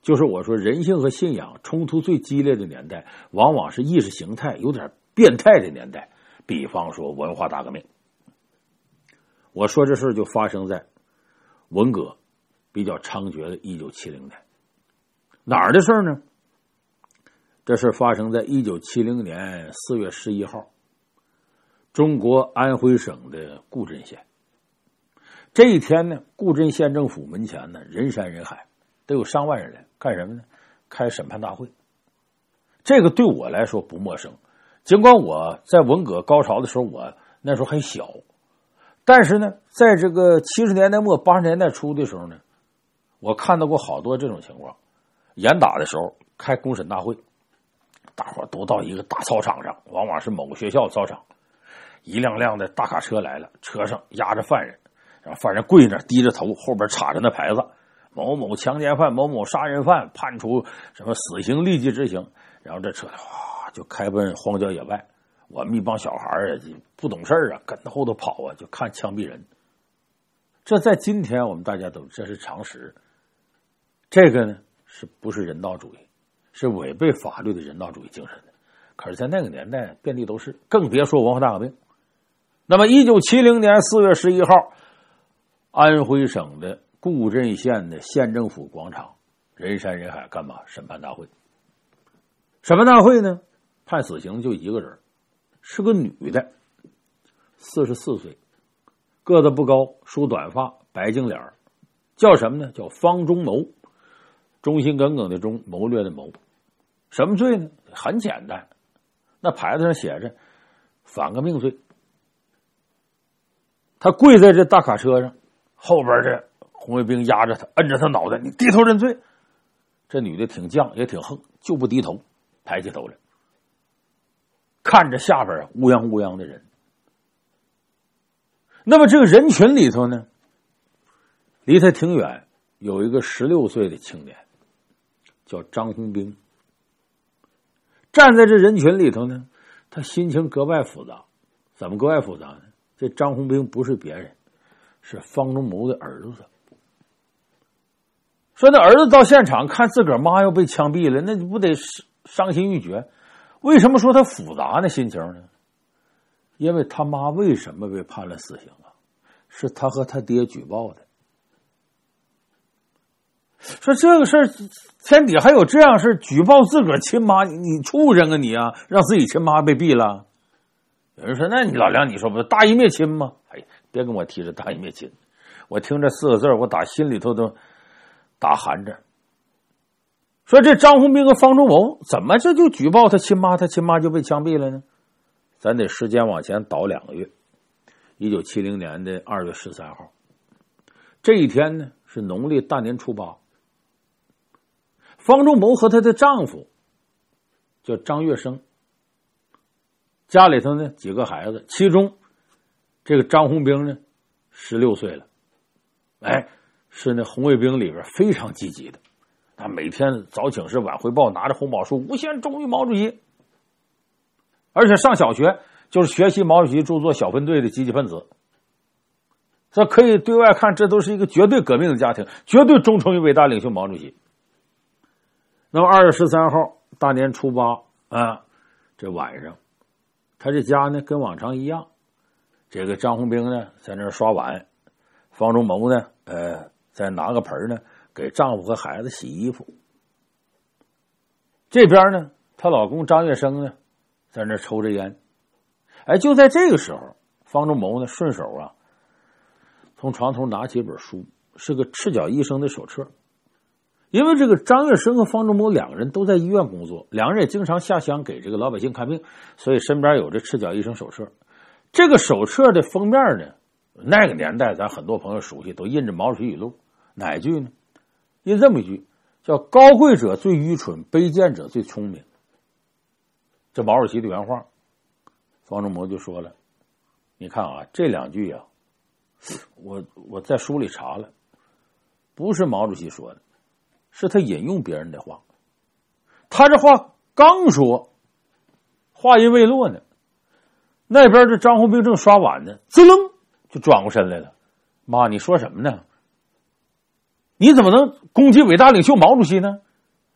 就是我说人性和信仰冲突最激烈的年代，往往是意识形态有点变态的年代。比方说文化大革命，我说这事就发生在文革比较猖獗的1970年。哪儿的事呢？这事发生在1970年4月11号，中国安徽省的固镇县。这一天呢，固镇县政府门前呢人山人海，都有上万人来干什么呢？开审判大会。这个对我来说不陌生，尽管我在文革高潮的时候，我那时候还小，但是呢，在这个70年代末80年代初的时候呢，我看到过好多这种情况。严打的时候开公审大会，大伙都到一个大操场上，往往是某个学校操场，一辆辆的大卡车来了，车上压着犯人，然后犯人跪那低着头，后边插着那牌子，某某强奸犯、某某杀人犯判处什么死刑立即执行，然后这车哗就开奔荒郊野外。我们一帮小孩啊，不懂事啊，跟着后头跑啊，就看枪毙人。这在今天我们大家都这是常识。这个呢，是不是人道主义？是违背法律的人道主义精神的。可是在那个年代遍地都是，更别说文化大革命。那么1970年4月11号，安徽省的固镇县的县政府广场人山人海，干嘛？审判大会。审判大会呢，判死刑就一个人，是个女的，44岁，个子不高，梳短发，白净脸，叫什么呢？叫方忠谋，忠心耿耿的忠，谋略的谋。什么罪呢？很简单，那牌子上写着反革命罪。他跪在这大卡车上，后边这红卫兵压着他，摁着他脑袋，你低头认罪。这女的挺犟也挺横，就不低头，抬起头来看着下边乌泱乌泱的人。那么这个人群里头呢，离他挺远有一个16岁的青年，叫张红兵。站在这人群里头呢，他心情格外复杂。怎么格外复杂呢？这张红兵不是别人，是方忠谋的儿子。说那儿子到现场看自个儿妈要被枪毙了，那你不得伤心欲绝？为什么说他复杂呢？心情呢？因为他妈为什么被判了死刑啊？是他和他爹举报的。说这个事儿，天底还有这样事，举报自个儿亲妈，你畜生啊你啊，让自己亲妈被毙了。有人说，那你老梁，你说不大义灭亲吗？哎，别跟我提这大义灭亲，我听这4个字我打心里头都打寒颤。说这张红兵和方忠谋怎么这就举报他亲妈，他亲妈就被枪毙了呢？咱得时间往前倒2个月，1970年的2月13号，这一天呢是农历大年初8。方忠谋和她的丈夫叫张月生，家里头呢几个孩子，其中这个张红兵呢16岁了，哎，是那红卫兵里边非常积极的，他每天早请示晚汇报，拿着红宝书无限忠于毛主席，而且上小学就是学习毛主席著作小分队的积极分子。这可以对外看，这都是一个绝对革命的家庭，绝对忠诚于伟大领袖毛主席。那么2月13号大年初8啊，这晚上他这家呢跟往常一样，这个张红兵呢在那刷碗，方忠谋呢再拿个盆呢给丈夫和孩子洗衣服。这边呢她老公张月生呢在那抽着烟。哎，就在这个时候，方忠谋呢顺手啊从床头拿起一本书，是个赤脚医生的手册。因为这个张月生和方忠谋2个人都在医院工作，2个人也经常下乡给这个老百姓看病，所以身边有这赤脚医生手册。这个手册的封面呢，那个年代咱很多朋友熟悉，都印着毛主席语录。哪一句呢？印这么一句，叫高贵者最愚蠢，卑贱者最聪明。这毛主席的原话。方忠谋就说了，你看啊，这2句啊，我在书里查了，不是毛主席说的，是他引用别人的话。他这话刚说，话音未落呢，那边这张红兵正刷碗呢，滋楞就转过身来了。妈，你说什么呢？你怎么能攻击伟大领袖毛主席呢？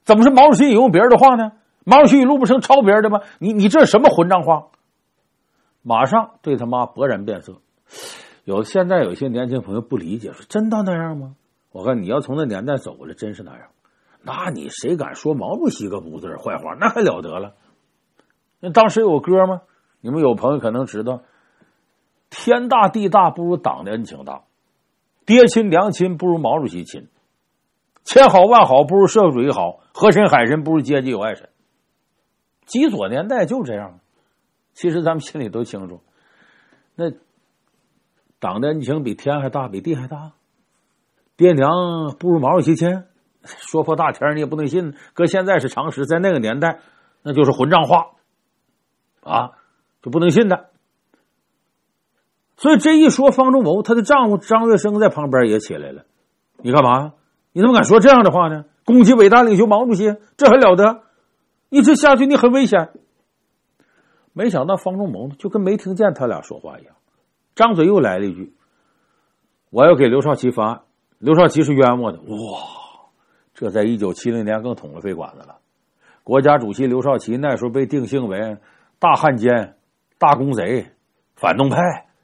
怎么是毛主席引用别人的话呢？毛主席语录不成抄别人的吗？你这什么混账话？马上对他妈勃然变色。现在有些年轻朋友不理解，说真到那样吗？我看你要从那年代走过来，真是那样。那你谁敢说毛主席个不字坏话？那还了得了？那当时有歌吗？你们有朋友可能知道，天大地大不如党的恩情大，爹亲娘亲不如毛主席亲，千好万好不如社会主义好，河神海神不如阶级有爱神。极左年代就这样。其实咱们心里都清楚，那党的恩情比天还大，比地还大，爹娘不如毛主席亲，说破大天你也不能信。搁现在是常识，在那个年代那就是混账话啊，就不能信的。所以这一说，方仲谋他的丈夫张月生在旁边也起来了。你干嘛？你怎么敢说这样的话呢？攻击伟大领袖毛主席，这还了得？你这下去你很危险。没想到方仲谋就跟没听见他俩说话一样，张嘴又来了一句：“我要给刘少奇翻案，刘少奇是冤枉的。”哇，这在1970年更捅了肺管子了。国家主席刘少奇那时候被定性为大汉奸、大公贼、反动派，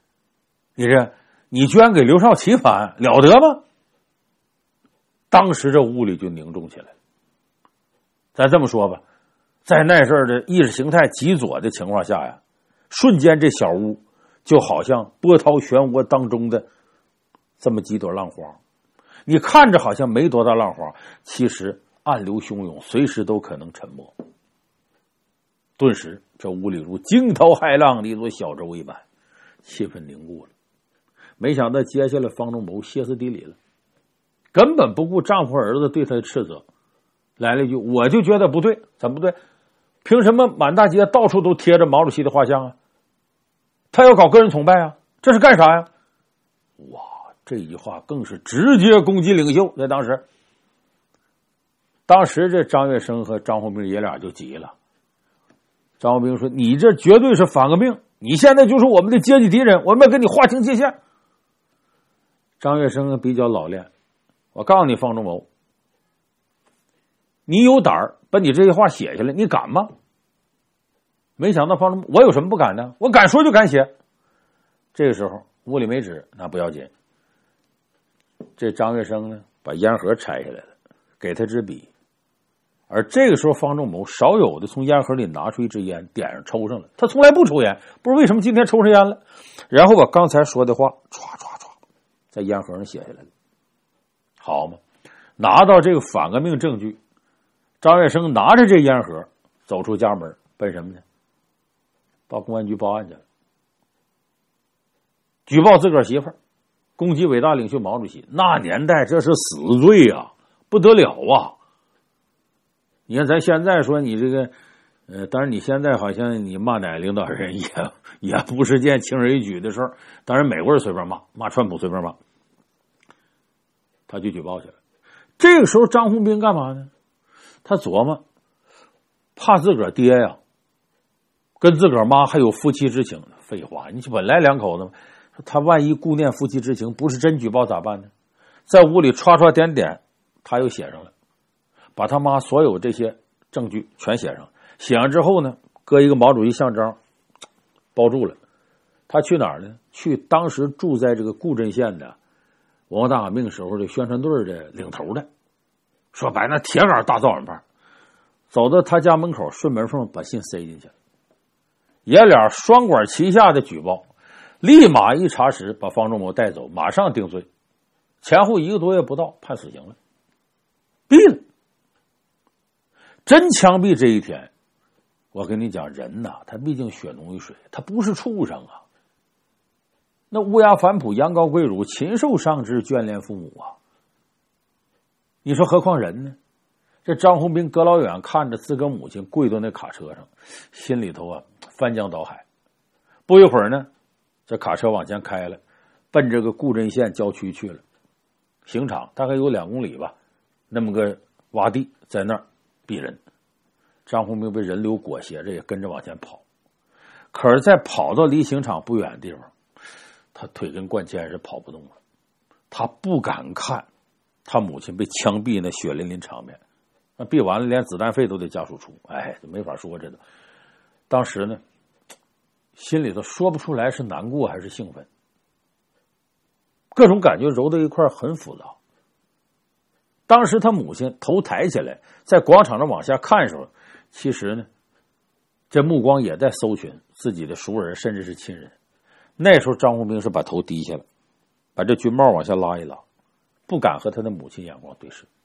你居然给刘少奇翻案，了得吗？当时这屋里就凝重起来了。咱这么说吧，在那阵儿的意识形态极左的情况下呀，瞬间这小屋就好像波涛漩涡当中的这么几朵浪花，你看着好像没多大浪花，其实暗流汹涌，随时都可能沉没。顿时这屋里如惊涛骇浪的一座小舟一般，气氛凝固了。没想到接下来方仲谋歇斯底里了，根本不顾丈夫儿子对他的斥责，来了一句：“我就觉得不对。”怎么不对？凭什么满大街到处都贴着毛主席的画像啊？他要搞个人崇拜啊？这是干啥呀？哇，这一句话更是直接攻击领袖。在当时这张月生和张宏兵爷俩就急了。张宏兵说：“你这绝对是反革命，你现在就是我们的阶级敌人，我们要跟你划清界限。”张月生比较老练，我告诉你，方仲谋，你有胆儿把你这些话写下来，你敢吗？没想到方仲谋，我有什么不敢的？我敢说就敢写。这个时候屋里没纸，那不要紧。这张月生呢，把烟盒拆下来了，给他支笔。而这个时候，方仲谋少有的从烟盒里拿出一支烟，点上抽上了。他从来不抽烟，不知为什么今天抽上烟了。然后把刚才说的话唰唰唰在烟盒上写下来了。好嘛，拿到这个反革命证据，张月生拿着这烟盒走出家门，奔什么呢？到公安局报案去了，举报自个儿媳妇儿攻击伟大领袖毛主席。那年代这是死罪啊，不得了啊！你看咱现在说你这个，当然你现在好像你骂哪领导人也不是件轻而易举的事儿。当然美国人随便骂川普随便骂，他就举报去了。这个时候张宏兵干嘛呢？他琢磨，怕自个儿爹呀跟自个儿妈还有夫妻之情。废话，你本来两口子嘛，他万一顾念夫妻之情，不是真举报咋办呢？在屋里刷刷点点，他又写上了，把他妈所有这些证据全写上。写上之后呢，搁一个毛主席像章包住了。他去哪儿呢？去当时住在这个固镇县的文化大革命时候的宣传队的领头的，说白那铁杆大造反派，走到他家门口，顺门缝把信塞进去。爷俩双管齐下的举报，立马一查实，把方仲谋带走，马上定罪，前后1个多月不到，判死刑了，毙了。真枪毙这一天，我跟你讲，人呐，他毕竟血浓于水，他不是畜生啊。那乌鸦反哺，羊羔跪乳，禽兽上之，眷恋父母啊。你说何况人呢？这张宏兵隔老远看着自个母亲跪到那卡车上，心里头啊翻江倒海。不一会儿呢，这卡车往前开了，奔这个固镇县郊区去了。刑场大概有2公里吧，那么个洼地，在那儿毙人。张宏兵被人流裹挟着也跟着往前跑，可是在跑到离刑场不远的地方，他腿跟灌铅似的跑不动了。他不敢看他母亲被枪毙那血淋淋场面， 那毙完了连子弹费都得家属出，哎，这没法说这个。当时呢，心里头说不出来是难过还是兴奋，各种感觉揉到一块很复杂。当时他母亲头抬起来，在广场上往下看的时候，其实呢，这目光也在搜寻自己的熟人，甚至是亲人。那时候张红兵是把头低下了，把这军帽往下拉一拉，不敢和他的母亲眼光对视。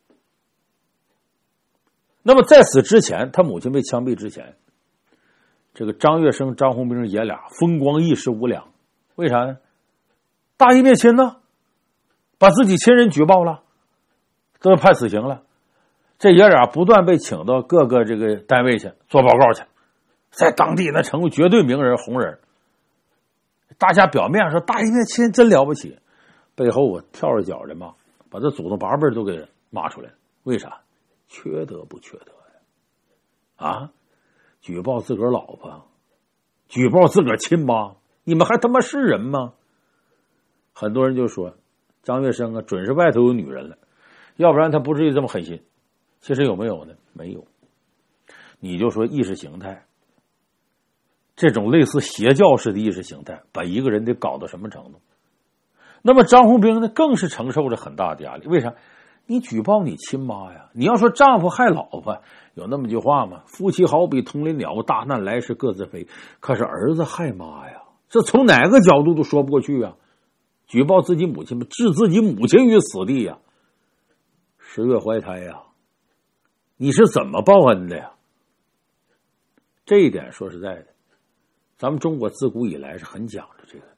那么在此之前，他母亲被枪毙之前，这个张月生、张红兵爷俩风光一时无两。为啥呢？大义灭亲呢，把自己亲人举报了，都判死刑了。这爷俩不断被请到各个这个单位去做报告去，在当地那成为绝对名人红人。大家表面上说大义灭亲真了不起，背后我跳着脚的骂，把这祖宗八辈都给骂出来了。为啥？缺德不缺德呀？啊，举报自个儿老婆，举报自个儿亲妈，你们还他妈是人吗？很多人就说张月生啊，准是外头有女人了，要不然他不至于这么狠心。其实有没有呢？没有。你就说意识形态，这种类似邪教式的意识形态，把一个人得搞到什么程度？那么张红兵呢，更是承受着很大的压力。为啥？你举报你亲妈呀！你要说丈夫害老婆，有那么句话吗？夫妻好比同林鸟，大难来时各自飞。可是儿子害妈呀，这从哪个角度都说不过去啊！举报自己母亲，置自己母亲于死地呀！10月怀胎呀！你是怎么报恩的呀？这一点说实在的，咱们中国自古以来是很讲究这个的。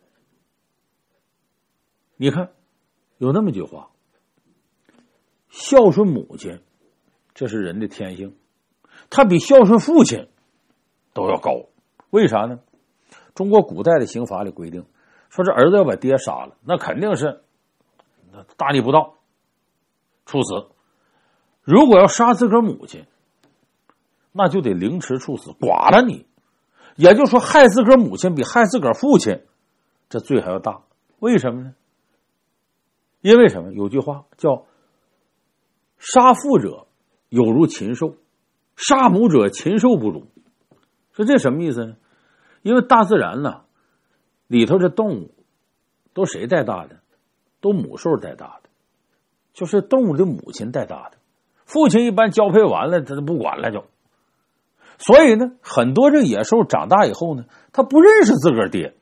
你看，有那么句话，孝顺母亲，这是人的天性，他比孝顺父亲都要高。为啥呢？中国古代的刑法里规定，说这儿子要把爹杀了，那肯定是大逆不道，处死。如果要杀自个儿母亲，那就得凌迟处死，剐了你。也就是说，害自个儿母亲比害自个儿父亲这罪还要大。为什么呢？因为什么？有句话叫杀父者有如禽兽，杀母者禽兽不如。说这什么意思呢？因为大自然呢，里头这动物都谁带大的？都母兽带大的，就是动物的母亲带大的。父亲一般交配完了，他就不管了就。所以呢，很多这野兽长大以后呢，他不认识自个儿爹。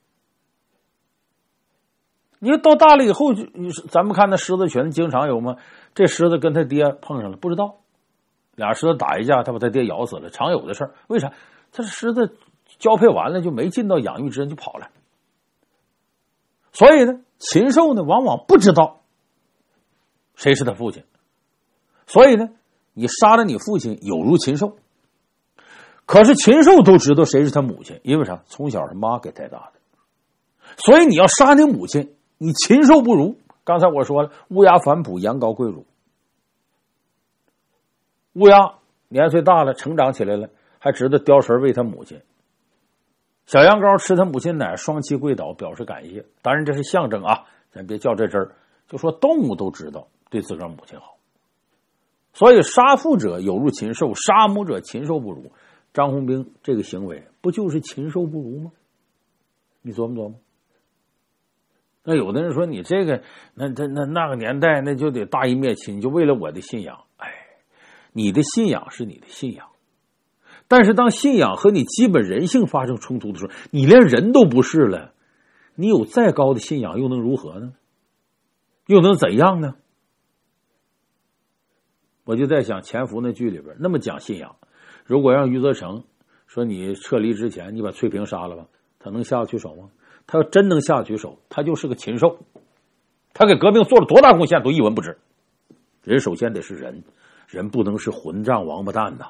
你说到大了以后，咱们看那狮子群经常有吗？这狮子跟他爹碰上了，不知道，俩狮子打一架，他把他爹咬死了，常有的事儿。为啥？他狮子交配完了就没尽到养育之恩就跑了。所以呢，禽兽呢往往不知道谁是他父亲。所以呢，你杀了你父亲有如禽兽。可是禽兽都知道谁是他母亲，因为啥？从小是妈给带大的。所以你要杀你母亲，你禽兽不如。刚才我说了，乌鸦反哺，羊羔跪乳。乌鸦年岁大了，成长起来了，还知道叼食喂他母亲。小羊羔吃他母亲奶，双膝跪倒表示感谢。当然这是象征啊，咱别较这真儿。就说动物都知道对自个儿母亲好。所以杀父者有如禽兽，杀母者禽兽不如。张红兵这个行为不就是禽兽不如吗？你琢磨琢磨。那有的人说你这个那个年代那就得大义灭亲，就为了我的信仰。哎，你的信仰是你的信仰，但是当信仰和你基本人性发生冲突的时候，你连人都不是了，你有再高的信仰又能如何呢？又能怎样呢？我就在想《潜伏》那剧里边那么讲信仰，如果让余则成说你撤离之前你把翠萍杀了吧，他能下得去手吗？他要真能下得去手，他就是个禽兽，他给革命做了多大贡献都一文不值。人首先得是人，人不能是混账王八蛋呐。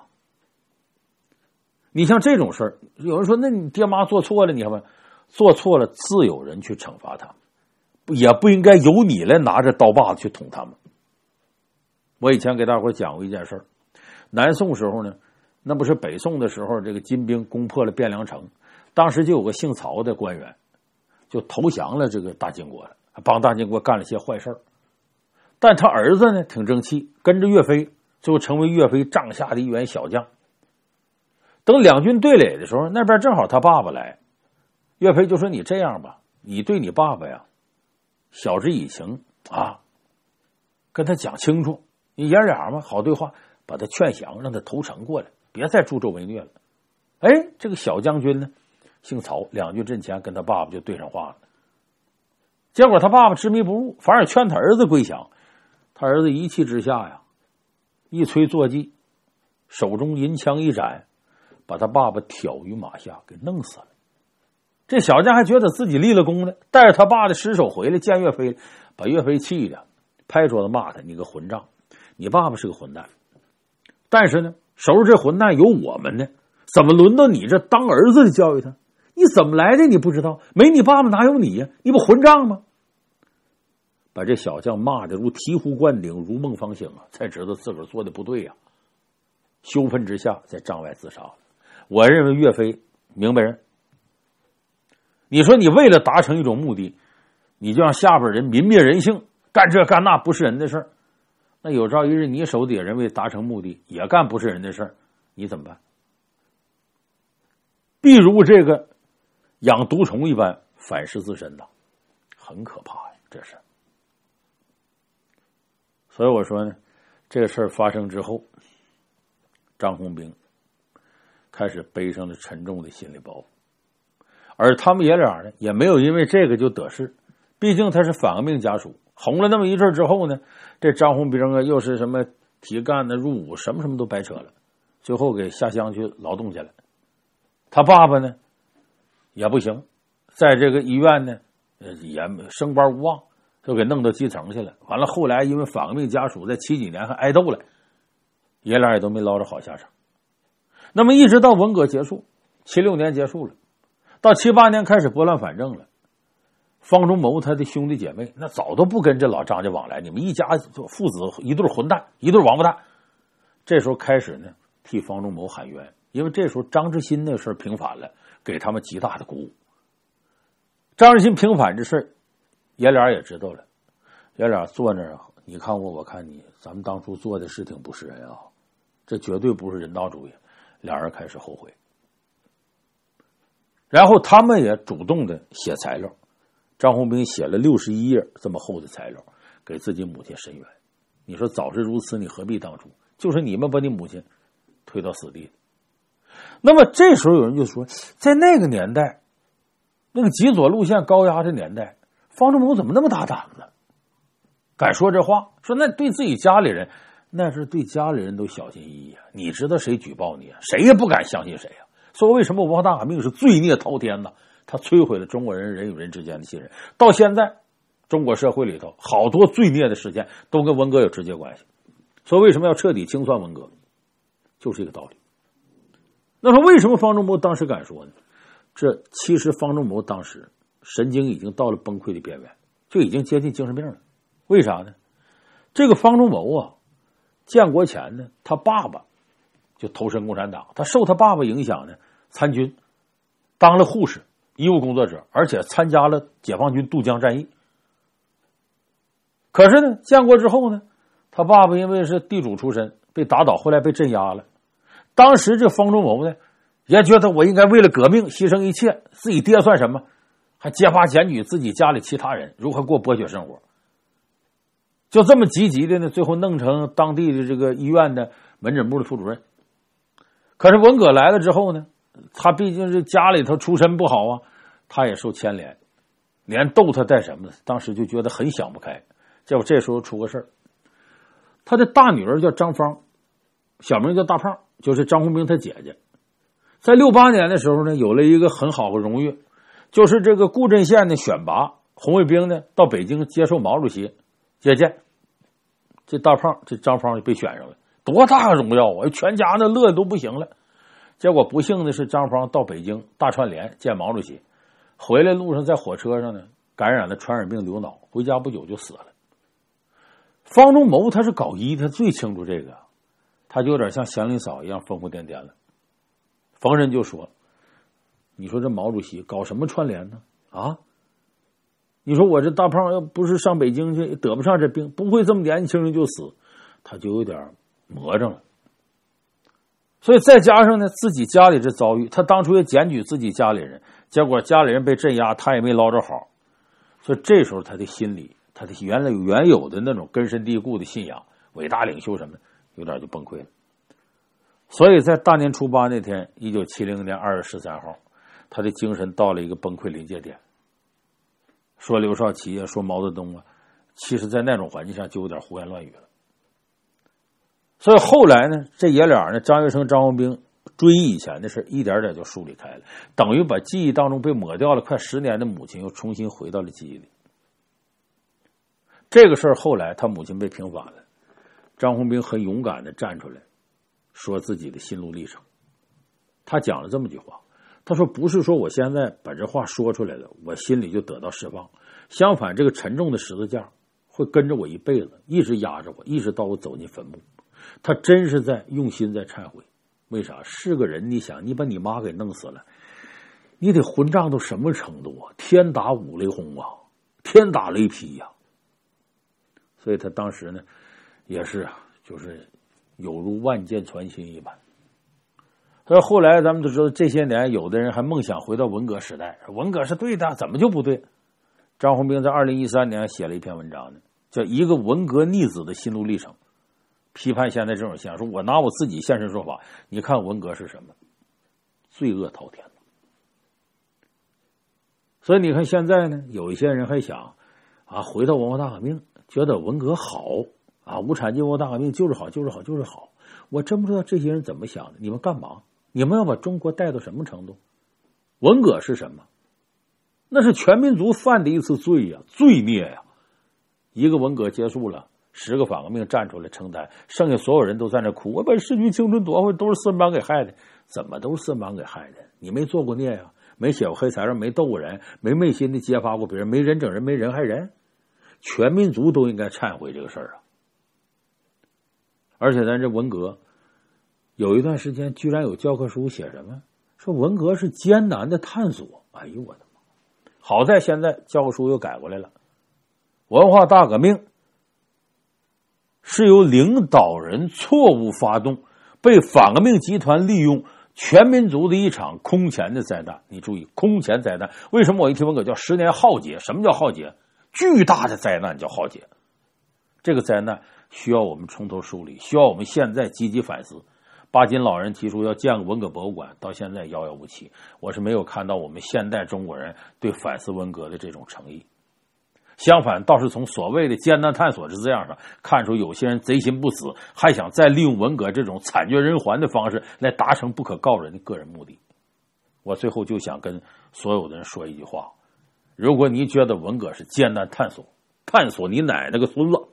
你像这种事儿，有人说那你爹妈做错了，你看吧，做错了自有人去惩罚他们，也不应该由你来拿着刀把子去捅他们。我以前给大伙讲过一件事儿，南宋时候呢，那不是北宋的时候，这个金兵攻破了汴梁城，当时就有个姓曹的官员就投降了这个大金国了，帮大金国干了些坏事儿。但他儿子呢挺争气，跟着岳飞最后成为岳飞帐下的一员小将。等两军对垒的时候，那边正好他爸爸来，岳飞就说：“你这样吧，你对你爸爸呀，晓之以情啊，跟他讲清楚，你爷俩嘛好对话，把他劝降，让他投诚过来，别再助纣为虐了。”哎，这个小将军呢，姓曹，两军阵前跟他爸爸就对上话了。结果他爸爸执迷不悟，反而劝他儿子归降。他儿子一气之下呀，一催坐骑，手中银枪一斩，把他爸爸挑于马下，给弄死了。这小将还觉得自己立了功呢，带着他爸的尸首回来见岳飞，把岳飞气的拍桌子骂他：“你个混账！你爸爸是个混蛋，但是呢，收拾这混蛋有我们呢，怎么轮到你这当儿子的教育他？你怎么来的？你不知道？没你爸爸哪有你呀？你不混账吗？”把这小将骂得如醍醐灌顶，如梦方醒啊！才知道自个儿做的不对呀，羞愤之下在帐外自杀了。我认为岳飞明白人，你说你为了达成一种目的，你就让下边人泯灭人性，干这干那不是人的事儿。那有朝一日你手底下人为达成目的也干不是人的事儿，你怎么办？必如这个养毒虫一般反噬自身呐，很可怕呀，这是。所以我说呢，这个事儿发生之后，张宏兵开始背上了沉重的心理包袱，而他们爷俩呢，也没有因为这个就得势，毕竟他是反革命家属，红了那么一阵之后呢，这张宏兵啊，又是什么提干的入伍，什么都白扯了，最后给下乡去劳动去了。他爸爸呢也不行，在这个医院呢也升班无望，就给弄到基层去了。完了后来因为反革命家属在70几年还挨斗了，爷俩也都没捞着好下场。那么一直到文革结束，76年结束了，到78年开始拨乱反正了，方中谋他的兄弟姐妹那早都不跟这老张家往来，你们一家父子一对混蛋，一对王八蛋。这时候开始呢替方中谋喊冤，因为这时候张之新那事儿平反了，给他们极大的鼓舞。张之新平反这事儿爷俩也知道了，爷俩坐那儿，你看我我看你，咱们当初做的是挺不是人啊，这绝对不是人道主义。俩人开始后悔，然后他们也主动的写材料，张宏兵写了61页这么厚的材料给自己母亲申冤。你说早知如此，你何必当初？就是你们把你母亲推到死地。那么这时候有人就说，在那个年代，那个极左路线高压的年代，方中谋怎么那么大胆呢？敢说这话，说那对自己家里人，那是对家里人都小心翼翼啊！你知道谁举报你啊？谁也不敢相信谁啊！所以为什么文化大革命是罪孽滔天呢？它摧毁了中国人人与人之间的信任。到现在，中国社会里头好多罪孽的事件都跟文革有直接关系。所以为什么要彻底清算文革？就是这个道理。那说为什么方中谋当时敢说呢？这其实方中谋当时神经已经到了崩溃的边缘，就已经接近精神病了。为啥呢？这个方中谋啊，建国前呢，他爸爸就投身共产党，他受他爸爸影响呢，参军，当了护士、医务工作者，而且参加了解放军渡江战役。可是呢，建国之后呢，他爸爸因为是地主出身，被打倒，后来被镇压了。当时这方中谋呢，也觉得我应该为了革命牺牲一切，自己爹算什么？还揭发检举自己家里其他人如何过剥削生活。就这么积极的呢，最后弄成当地的这个医院的门诊部的副主任。可是文革来了之后呢，他毕竟是家里头出身不好啊，他也受牵连，连逗他带什么的，当时就觉得很想不开。结果这时候出个事儿，他的大女儿叫张芳，小名叫大胖，就是张宏兵他姐姐。在68年的时候呢，有了一个很好的荣誉，就是这个固镇县的选拔红卫兵呢到北京接受毛主席接见，这大胖这张芳就被选上了，多大个荣耀啊！全家那乐的都不行了。结果不幸的是，张芳到北京大串联见毛主席，回来路上在火车上呢感染了传染病流脑，回家不久就死了。方中谋他是搞医，他最清楚这个，他就有点像祥林嫂一样疯疯癫癫了。逢人就说，你说这毛主席搞什么串联呢？啊，你说我这大胖要不是上北京去，得不上这病，不会这么年轻人就死。他就有点魔怔了。所以再加上呢，自己家里这遭遇，他当初也检举自己家里人，结果家里人被镇压，他也没捞着好。所以这时候他的心里，他的原有的那种根深蒂固的信仰，伟大领袖什么，有点就崩溃了。所以在大年初八那天，1970年2月13号，他的精神到了一个崩溃临界点。说刘少奇啊，说毛泽东啊，其实在那种环境下就有点胡言乱语了。所以后来呢，这爷俩呢，张学成、张宏兵追忆以前的事，一点点就梳理开了，等于把记忆当中被抹掉了快10年的母亲又重新回到了记忆里。这个事儿后来他母亲被平反了，张宏兵很勇敢的站出来说自己的心路历程。他讲了这么句话，他说不是说我现在把这话说出来了，我心里就得到释放，相反这个沉重的十字架会跟着我一辈子，一直压着我，一直到我走进坟墓。他真是在用心在忏悔。为啥？是个人，你想你把你妈给弄死了，你得混账到什么程度啊？天打五雷轰啊，天打雷劈呀！所以他当时呢也是就是有如万箭穿心一般。所以后来咱们都知道，这些年有的人还梦想回到文革时代，文革是对的，怎么就不对？张宏兵在2013年写了一篇文章呢，叫《一个文革逆子的心路历程》，批判现在这种现象，说我拿我自己现身说法，你看文革是什么？罪恶滔天。所以你看现在呢，有一些人还想啊，回到文化大革命，觉得文革好啊，无产阶级文化大革命就是好，就是好，就是好。我真不知道这些人怎么想的，你们干嘛？你们要把中国带到什么程度？文革是什么？那是全民族犯的一次罪呀，罪孽呀！一个文革结束了，10个反革命站出来承担，剩下所有人都在那哭，我把逝去青春夺回，都是四人帮给害的。怎么都是四人帮给害的？你没做过孽呀，没写过黑材料，没斗过人，没昧心的揭发过别人，没人整人，没人害人。全民族都应该忏悔这个事儿啊！而且咱这文革有一段时间居然有教科书写什么，说文革是艰难的探索。哎呦我的妈！好在现在教科书又改过来了，文化大革命是由领导人错误发动，被反革命集团利用，全民族的一场空前的灾难。你注意，空前灾难。为什么我一提文革叫10年浩劫？什么叫浩劫？巨大的灾难叫浩劫。这个灾难需要我们从头梳理，需要我们现在积极反思。巴金老人提出要建个文革博物馆，到现在遥遥无期。我是没有看到我们现代中国人对反思文革的这种诚意。相反，倒是从所谓的艰难探索之字样上看出有些人贼心不死，还想再利用文革这种惨绝人寰的方式来达成不可告人的个人目的。我最后就想跟所有的人说一句话：如果你觉得文革是艰难探索，探索你奶奶个孙子！